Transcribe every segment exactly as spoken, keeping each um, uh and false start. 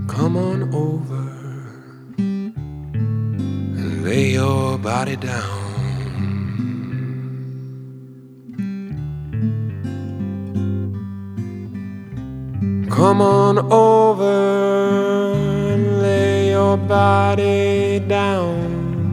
Come on over and lay your body down. Come on over and lay your body down.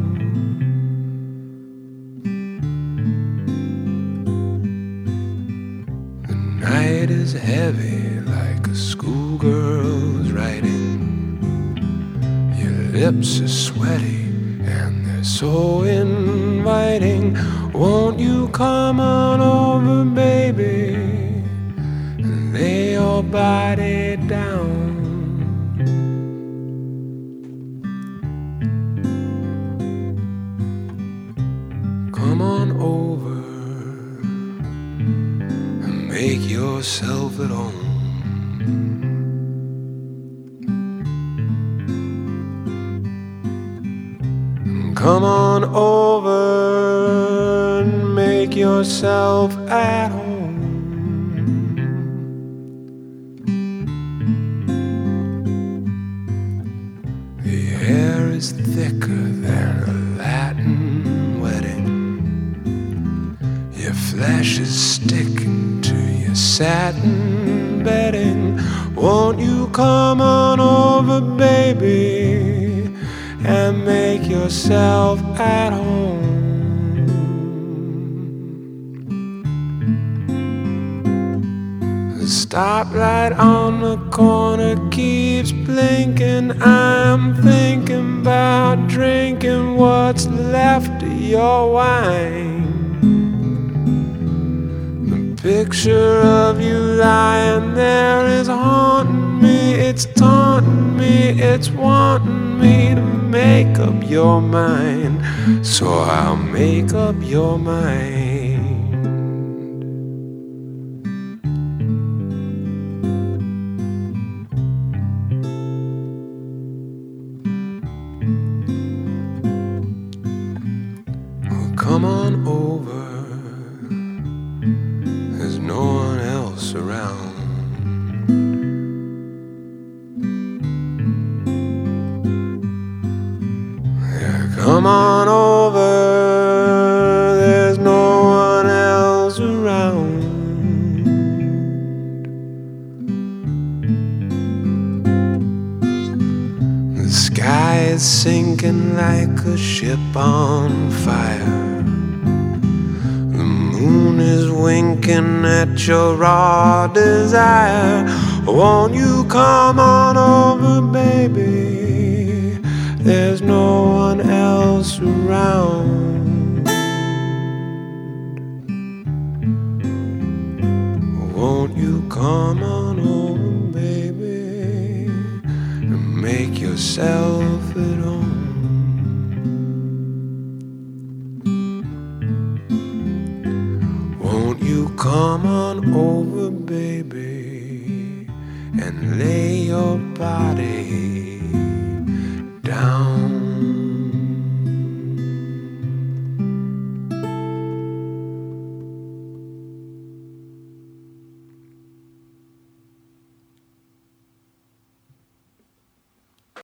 The night is heavy like a schoolgirl's writing. Your lips are sweaty and they're so inviting. Won't you come on over, baby, and lay your body down? Come on over and make yourself at home. Come on over and make yourself at home. The air is thicker than a Latin wedding. Your flesh is sticking to your satin bedding. Won't you come on over, baby, and make yourself at home? The stoplight on the corner keeps blinking. I'm thinking about drinking what's left of your wine. The picture of you lying there is haunting me. It's taunting me, it's wanting me to make up your mind. So I'll make up your mind. Well, come on over, there's no one else around. Come on over, there's no one else around. The sky is sinking like a ship on fire. The moon is winking at your raw desire. Won't you come on over, baby? There's no one else around. Won't you come on over, baby, and make yourself at home? Won't you come on